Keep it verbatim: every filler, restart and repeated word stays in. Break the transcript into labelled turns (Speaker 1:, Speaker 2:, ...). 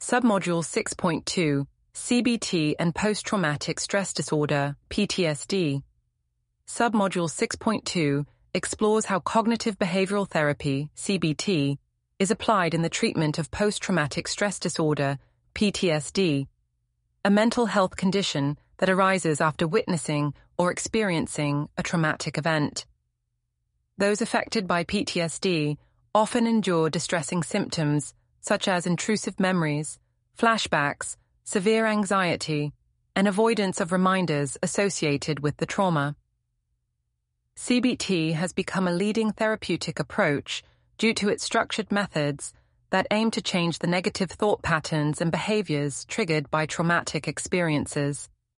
Speaker 1: Submodule six point two, C B T and Post-Traumatic Stress Disorder, P T S D. Submodule six point two explores how cognitive behavioral therapy, C B T, is applied in the treatment of post-traumatic stress disorder, P T S D, a mental health condition that arises after witnessing or experiencing a traumatic event. Those affected by P T S D often endure distressing symptoms such as intrusive memories, flashbacks, severe anxiety, and avoidance of reminders associated with the trauma. C B T has become a leading therapeutic approach due to its structured methods that aim to change the negative thought patterns and behaviors triggered by traumatic experiences.